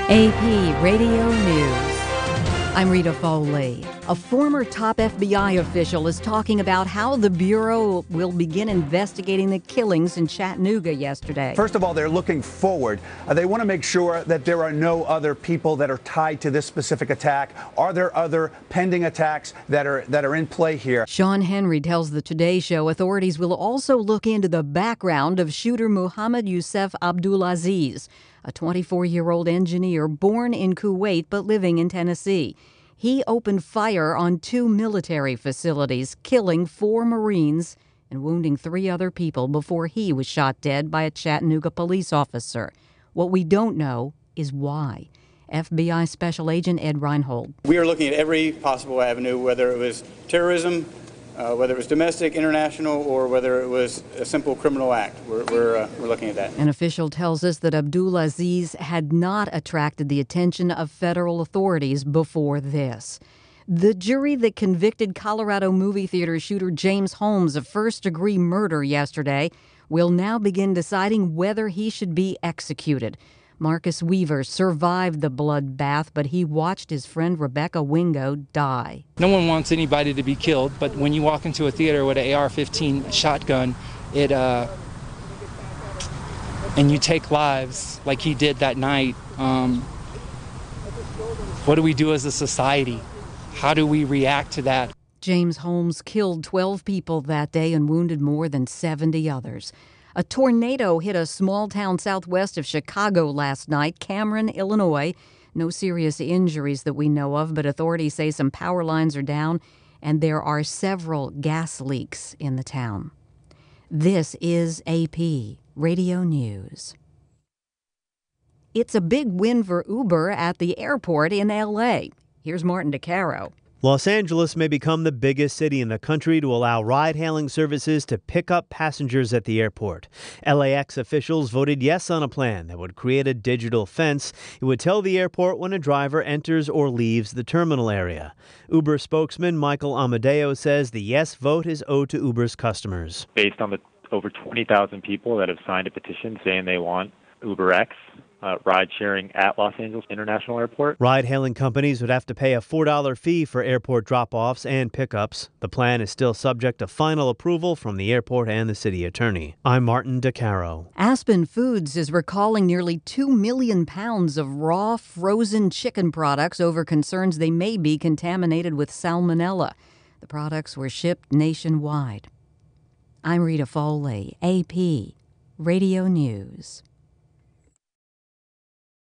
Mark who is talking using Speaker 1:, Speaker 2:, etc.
Speaker 1: AP Radio News. I'm Rita Foley. A former top FBI official is talking about how the Bureau will begin investigating the killings in Chattanooga yesterday.
Speaker 2: First of all, they're looking forward. They want to make sure that there are no other people that are tied to this specific attack. Are there other pending attacks that are in play here?
Speaker 1: Sean Henry tells the Today Show authorities will also look into the background of shooter Muhammad Youssef Abdulaziz, a 24-year-old engineer born in Kuwait but living in Tennessee. He opened fire on 2 military facilities, killing 4 Marines and wounding 3 other people before he was shot dead by a Chattanooga police officer. What we don't know is why. FBI Special Agent Ed Reinhold.
Speaker 3: We are looking at every possible avenue, whether it was terrorism, whether it was domestic, international, or whether it was a simple criminal act. We're looking at that.
Speaker 1: An official tells us that Abdulaziz had not attracted the attention of federal authorities before this. The jury that convicted Colorado movie theater shooter James Holmes of first-degree murder yesterday will now begin deciding whether he should be executed. Marcus Weaver survived the bloodbath, but he watched his friend Rebecca Wingo die.
Speaker 4: No one wants anybody to be killed, but when you walk into a theater with an AR-15 shotgun, and you take lives like he did that night, what do we do as a society? How do we react to that?
Speaker 1: James Holmes killed 12 people that day and wounded more than 70 others. A tornado hit a small town southwest of Chicago last night, Cameron, Illinois. No serious injuries that we know of, but authorities say some power lines are down and there are several gas leaks in the town. This is AP Radio News. It's a big win for Uber at the airport in L.A. Here's Martin DeCaro.
Speaker 5: Los Angeles may become the biggest city in the country to allow ride-hailing services to pick up passengers at the airport. LAX officials voted yes on a plan that would create a digital fence. It would tell the airport when a driver enters or leaves the terminal area. Uber spokesman Michael Amadeo says the yes vote is owed to Uber's customers.
Speaker 6: Based on the over 20,000 people that have signed a petition saying they want UberX, ride-sharing at Los Angeles International Airport.
Speaker 5: Ride-hailing companies would have to pay a $4 fee for airport drop-offs and pickups. The plan is still subject to final approval from the airport and the city attorney. I'm Martin DeCaro.
Speaker 1: Aspen Foods is recalling nearly 2 million pounds of raw frozen chicken products over concerns they may be contaminated with salmonella. The products were shipped nationwide. I'm Rita Foley, AP Radio News.